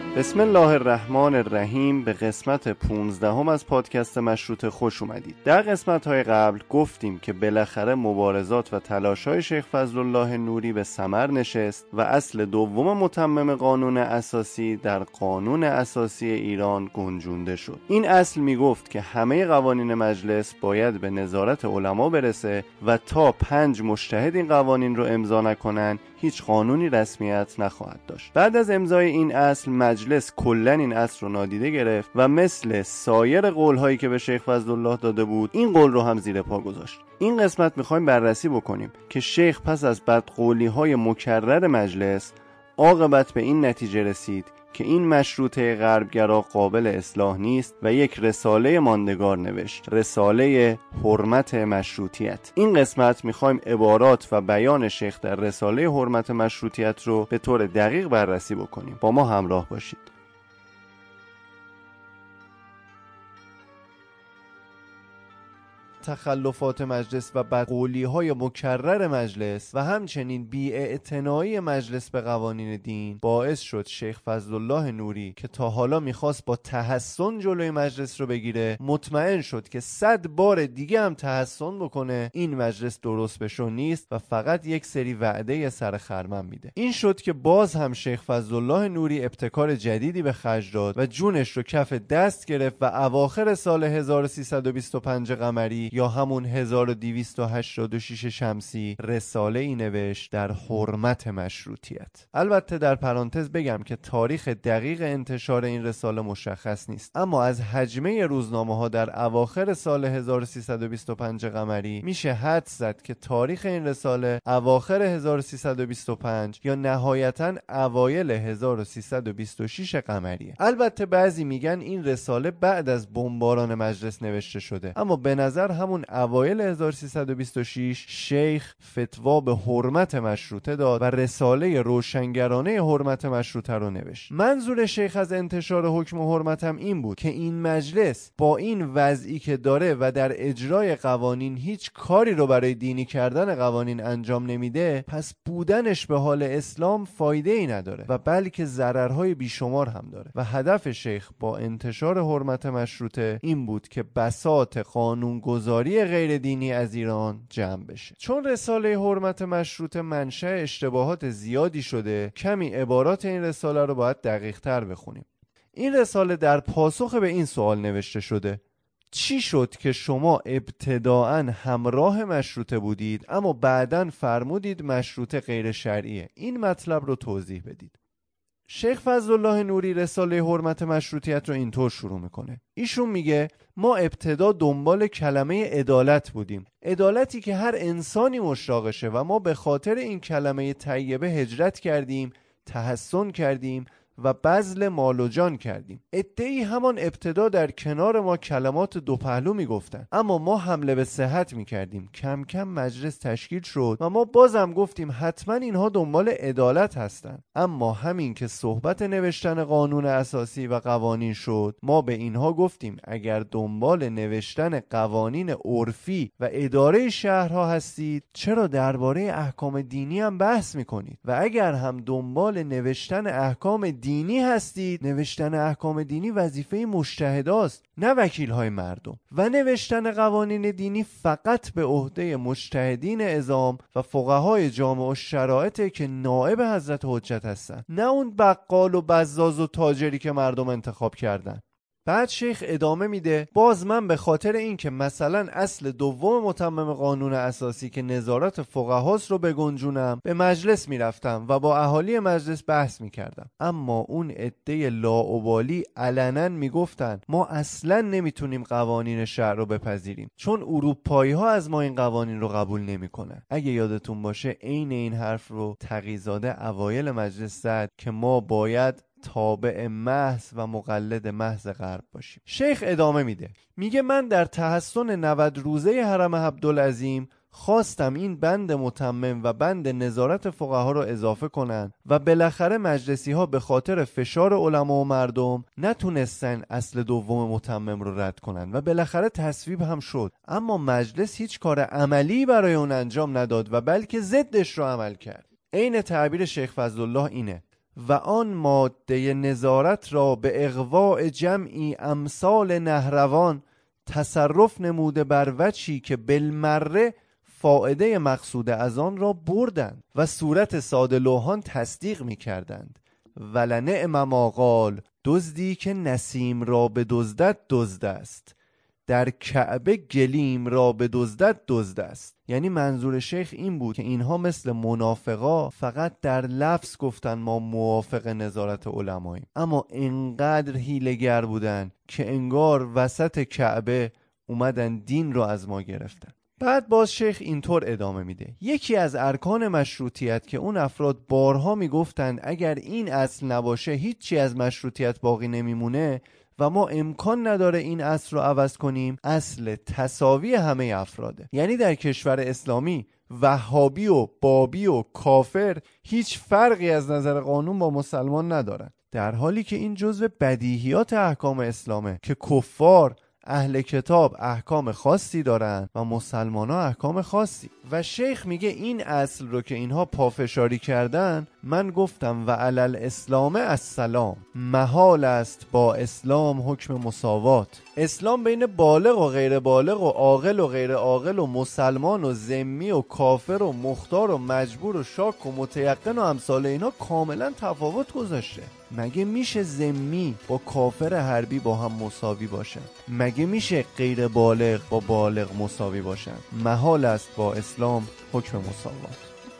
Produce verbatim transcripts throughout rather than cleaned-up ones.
بسم الله الرحمن الرحیم. به قسمت پونزدهم از پادکست مشروطه خوش اومدید. در قسمت‌های قبل گفتیم که بالاخره مبارزات و تلاش‌های شیخ فضلالله نوری به ثمر نشست و اصل دوم متمم قانون اساسی در قانون اساسی ایران گنجونده شد. این اصل میگفت که همه قوانین مجلس باید به نظارت علما برسه و تا پنج مجتهد این قوانین رو امضا نکنن هیچ قانونی رسمیت نخواهد داشت. بعد از امضای این اصل مجلس کلن این اصل رو نادیده گرفت و مثل سایر قول‌هایی که به شیخ فضلالله داده بود این قول رو هم زیر پا گذاشت. این قسمت می‌خوایم بررسی بکنیم که شیخ پس از بدقولی‌های مکرر مجلس عاقبت به این نتیجه رسید که این مشروطه غربگرا قابل اصلاح نیست و یک رساله ماندگار نوشت، رساله حرمت مشروطیت. این قسمت میخوایم عبارات و بیان شیخ در رساله حرمت مشروطیت رو به طور دقیق بررسی بکنیم. با ما همراه باشید. تخلفات مجلس و بدقولی‌های مکرر مجلس و همچنین بی‌اعتنایی مجلس به قوانین دین باعث شد شیخ فضلالله نوری که تا حالا میخواست با تحسن جلوی مجلس رو بگیره مطمئن شد که صد بار دیگه هم تحسن بکنه این مجلس درست بشو نیست و فقط یک سری وعده سر خرمن میده. این شد که باز هم شیخ فضلالله نوری ابتکار جدیدی به خرج داد و جونش رو کف دست گرفت و اواخر سال هزار و سیصد و بیست و پنج قمری یا همون هزار و دویست و هشتاد و شش شمسی رساله ای نوشت در حرمت مشروطیت. البته در پرانتز بگم که تاریخ دقیق انتشار این رساله مشخص نیست، اما از حجمه روزنامه ها در اواخر سال هزار و سیصد و بیست و پنج قمری میشه حدس زد که تاریخ این رساله اواخر هزار و سیصد و بیست و پنج یا نهایتاً اوایل هزار و سیصد و بیست و شش قمریه. البته بعضی میگن این رساله بعد از بمباران مجلس نوشته شده، اما به نظر همون اوایل هزار و سیصد و بیست و شش شیخ فتوا به حرمت مشروطه داد و رساله روشنگرانه حرمت مشروطه رو نوشت. منظور شیخ از انتشار حکم حرمت هم این بود که این مجلس با این وضعی که داره و در اجرای قوانین هیچ کاری رو برای دینی کردن قوانین انجام نمیده، پس بودنش به حال اسلام فایده ای نداره و بلکه ضررهای بیشمار هم داره و هدف شیخ با انتشار حرمت مشروطه این بود که بساط قانون گذاری غیر دینی از ایران جمع بشه. چون رساله حرمت مشروطه منشأ اشتباهات زیادی شده، کمی عبارات این رساله رو باید دقیق تر بخونیم. این رساله در پاسخ به این سوال نوشته شده: چی شد که شما ابتداعاً همراه مشروطه بودید اما بعداً فرمودید مشروطه غیر شرعیه؟ این مطلب رو توضیح بدید. شیخ فضلالله نوری رساله حرمت مشروطیت رو اینطور شروع میکنه. ایشون میگه ما ابتدا دنبال کلمه عدالت بودیم، عدالتی که هر انسانی مشتاقشه و ما به خاطر این کلمه طیبه هجرت کردیم، تحسن کردیم و بذل مال و جان کردیم. عده‌ای همان ابتدا در کنار ما کلمات دو پهلو میگفتن، اما ما حمله به صحت میکردیم. کم کم مجلس تشکیل شد و ما بازم گفتیم حتما اینها دنبال عدالت هستن. اما همین که صحبت نوشتن قانون اساسی و قوانین شد، ما به اینها گفتیم اگر دنبال نوشتن قوانین عرفی و اداره شهرها هستید، چرا درباره احکام دینی هم بحث میکنید؟ و اگر هم دنبال نوشتن احکام دینی دینی هستید، نوشتن احکام دینی وظیفه مجتهداست نه وکیل‌های مردم، و نوشتن قوانین دینی فقط به عهده مجتهدین عظام و فقهای جامع الشرائعه که نائب حضرت حجت هستن، نه اون بقال و بزاز و تاجری که مردم انتخاب کردن. بعد شیخ ادامه میده باز من به خاطر این که مثلا اصل دوم متمم قانون اساسی که نظارت فقهاست رو بگنجونم به مجلس میرفتم و با اهالی مجلس بحث میکردم، اما اون عده لاابالی علنا میگفتن ما اصلا نمیتونیم قوانین شرع رو بپذیریم چون اروپایی ها از ما این قوانین رو قبول نمیکنن. اگه یادتون باشه عین این حرف رو تقی‌زاده اوایل مجلس زد که ما باید تابع محض و مقلد محض غرب باشیم. شیخ ادامه میده میگه من در تحسن نود روزه حرم عبدالعظیم خواستم این بند متمم و بند نظارت فقها رو اضافه کنن و بالاخره مجلسی ها به خاطر فشار علما و مردم نتونستن اصل دوم متمم رو رد کنن و بالاخره تصویب هم شد، اما مجلس هیچ کار عملی برای اون انجام نداد و بلکه ضدش رو عمل کرد. عین تعبیر شیخ فضلالله اینه و آن ماده نظارت را به اغواء جمعی امثال نهروان تصرف نموده بر وجهی که بالمره فائده مقصود از آن را بردند و صورت ساده لوحان تصدیق می کردند. ولنعم ما قال، دزدی که نسیم را به دزدت دزد است، در کعبه گلیم را به دزدت دزد است. یعنی منظور شیخ این بود که اینها مثل منافقا فقط در لفظ گفتن ما موافق نظارت علماییم، اما انقدر حیله‌گر بودن که انگار وسط کعبه اومدن دین رو از ما گرفتن. بعد باز شیخ اینطور ادامه میده: یکی از ارکان مشروطیت که اون افراد بارها میگفتند اگر این اصل نباشه هیچی از مشروطیت باقی نمیمونه و ما امکان نداره این اصل رو عوض کنیم، اصل تساوی همه افراده. یعنی در کشور اسلامی وهابی و بابی و کافر هیچ فرقی از نظر قانون با مسلمان ندارن، در حالی که این جزو بدیهیات احکام اسلامه که کفار اهل کتاب احکام خاصی دارن و مسلمان ها احکام خاصی. و شیخ میگه این اصل رو که اینها پافشاری کردن، من گفتم و علل اسلام السلام، محال است با اسلام حکم مساوات. اسلام بین بالغ و غیر بالغ و عاقل و غیر عاقل و مسلمان و ذمی و کافر و مختار و مجبور و شاک و متیقن و امثال اینا کاملا تفاوت گذاشته. مگه میشه ذمی با کافر حربی با هم مساوی باشن؟ مگه میشه غیر بالغ با بالغ مساوی باشن؟ محال است با اسلام حکم مساوات.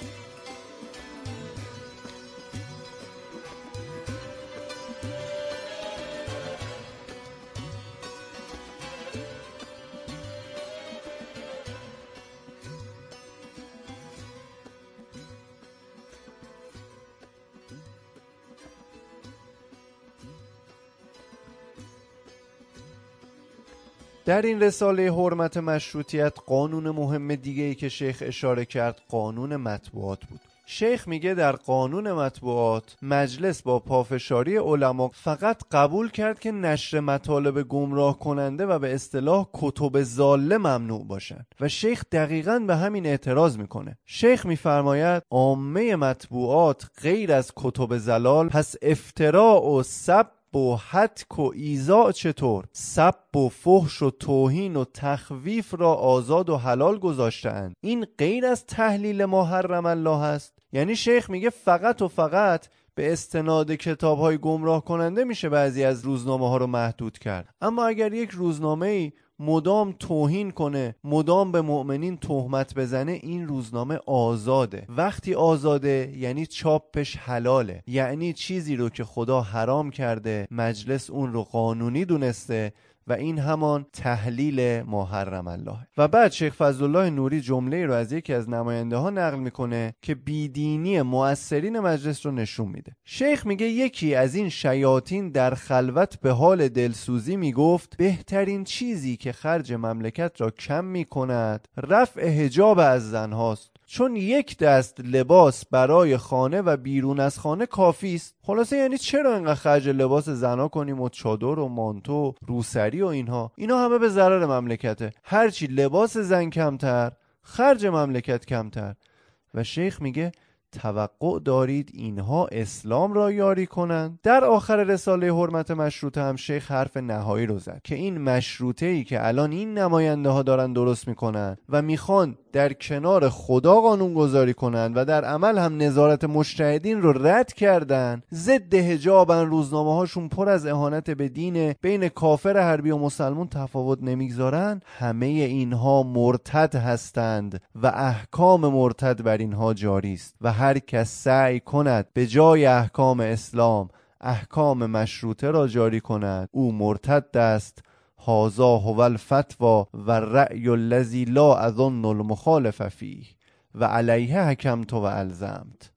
در این رساله حرمت مشروطیت قانون مهم دیگه‌ای که شیخ اشاره کرد قانون مطبوعات بود. شیخ میگه در قانون مطبوعات مجلس با پافشاری علما فقط قبول کرد که نشر مطالب گمراه کننده و به اصطلاح کتب ضاله ممنوع باشند و شیخ دقیقاً به همین اعتراض میکنه. شیخ میفرماید عامه مطبوعات غیر از کتب ضلال، پس افتراء و سب و حتک و ایذاء چطور؟ سب و فحش و توهین و تخویف را آزاد و حلال گذاشتند. این غیر از تحلیل ما حرم الله است. یعنی شیخ میگه فقط و فقط به استناد کتاب‌های گمراه کننده میشه بعضی از روزنامه ها رو محدود کرد، اما اگر یک روزنامه‌ای مدام توهین کنه، مدام به مؤمنین تهمت بزنه، این روزنامه آزاده. وقتی آزاده یعنی چاپش حلاله، یعنی چیزی رو که خدا حرام کرده مجلس اون رو قانونی دونسته و این همان تحلیل ما حرم الله. و بعد شیخ فضلالله نوری جمله رو از یکی از نماینده ها نقل میکنه که بیدینی مؤثرین مجلس رو نشون میده. شیخ میگه یکی از این شیاطین در خلوت به حال دلسوزی میگفت بهترین چیزی که خرج مملکت را کم میکند رفع حجاب از زنهاست، چون یک دست لباس برای خانه و بیرون از خانه کافی است. خلاصه یعنی چرا اینقدر خرج لباس زنا کنیم و چادر و مانتو روسری و اینها اینا همه به ضرر مملکته. هرچی لباس زن کمتر خرج مملکت کمتر. و شیخ میگه توقع دارید اینها اسلام را یاری کنند؟ در آخر رساله حرمت مشروطه هم شیخ حرف نهایی رو زد که این مشروطه‌ای که الان این نماینده ها دارن درست میکنن و میخوان در کنار خدا قانون گذاری کنن و در عمل هم نظارت مجتهدین رو رد کردن، ضد حجابن، روزنامه هاشون پر از اهانت به دین، بین کافر حربی و مسلمان تفاوت نمیگذارن، همه اینها مرتد هستند و احکام مرتد بر اینها جاری است و هر کس سعی کند به جای احکام اسلام احکام مشروطه را جاری کند او مرتد است. هذا هو الفتوى و الرأی الذی لا اظن المخالف فیه و علیه حکمت و الزمت.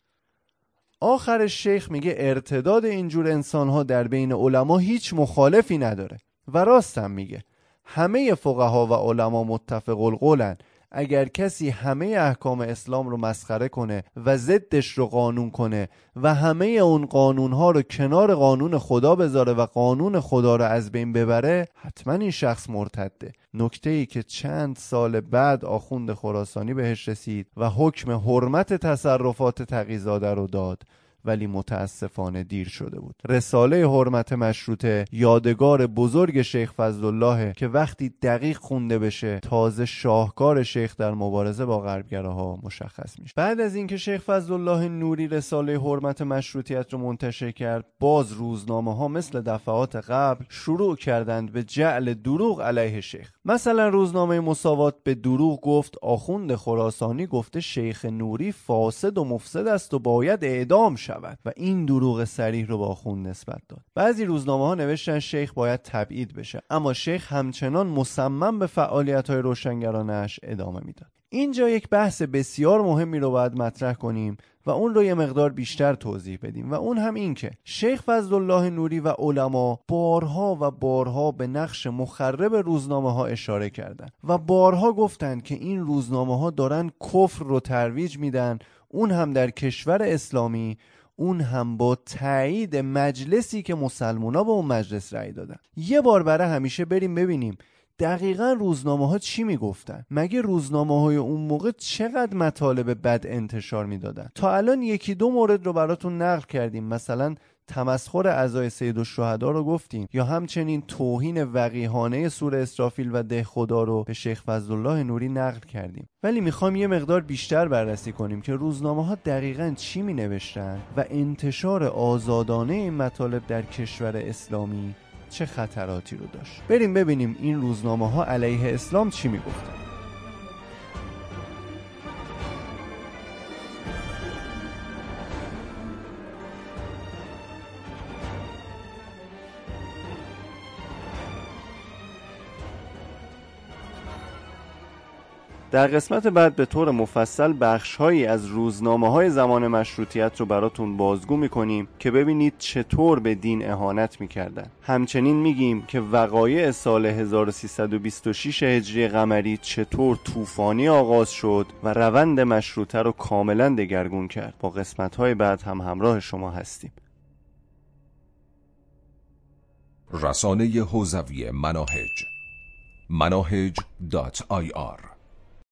آخر شیخ میگه ارتداد اینجور انسانها در بین علما هیچ مخالفی نداره و راستم میگه. همه فقها و علما متفق القولن اگر کسی همه احکام اسلام رو مسخره کنه و ضدش رو قانون کنه و همه اون قانونها رو کنار قانون خدا بذاره و قانون خدا رو از بین ببره، حتما این شخص مرتده. نکته ای که چند سال بعد آخوند خراسانی بهش رسید و حکم حرمت تصرفات تقی‌زاده رو داد ولی متاسفانه دیر شده بود. رساله حرمت مشروطه یادگار بزرگ شیخ فضلالله که وقتی دقیق خونده بشه تازه شاهکار شیخ در مبارزه با غربگراها مشخص میشه. بعد از اینکه شیخ فضلالله نوری رساله حرمت مشروطیت رو منتشر کرد، باز روزنامه ها مثل دفعات قبل شروع کردند به جعل دروغ علیه شیخ. مثلا روزنامه مساوات به دروغ گفت آخوند خراسانی گفته شیخ نوری فاسد و مفسد است و باید اعدام شود و این دروغ صریح رو با آخوند نسبت داد. بعضی روزنامه ها نوشتن شیخ باید تبعید بشه، اما شیخ همچنان مصمم به فعالیت‌های روشنگرانه‌اش ادامه میداد. اینجا یک بحث بسیار مهمی رو باید مطرح کنیم و اون رو یه مقدار بیشتر توضیح بدیم و اون هم این که شیخ فضلالله نوری و علما بارها و بارها به نقش مخرب روزنامه ها اشاره کردن و بارها گفتن که این روزنامه ها دارن کفر رو ترویج میدن، اون هم در کشور اسلامی، اون هم با تایید مجلسی که مسلمونا به اون مجلس رأی دادن. یه بار برای همیشه بریم ببینیم دقیقاً روزنامه ها چی میگفتن. مگه روزنامه های اون موقع چقدر مطالب بد انتشار میدادن؟ تا الان یکی دو مورد رو براتون نقل کردیم، مثلا تمسخر اعضای سید الشهدا رو گفتیم یا همچنین توهین وقیحانه سوره اسرافیل و ده خدا رو به شیخ فضلالله نوری نقل کردیم. ولی میخوام یه مقدار بیشتر بررسی کنیم که روزنامه ها دقیقاً چی می نوشتن و انتشار آزادانه این مطالب در کشور اسلامی چه خطراتی رو داشت. بریم ببینیم این روزنامه ها علیه اسلام چی می گفتن. در قسمت بعد به طور مفصل بخش‌هایی از روزنامه‌های زمان مشروطیت رو براتون بازگو می‌کنیم که ببینید چطور به دین اهانت می‌کردن. همچنین میگیم که وقایع سال هزار و سیصد و بیست و شش هجری قمری چطور طوفانی آغاز شد و روند مشروطه رو کاملاً دگرگون کرد. با قسمت‌های بعد هم همراه شما هستیم. رسانه حوزوی مناهج مناهج دات آی آر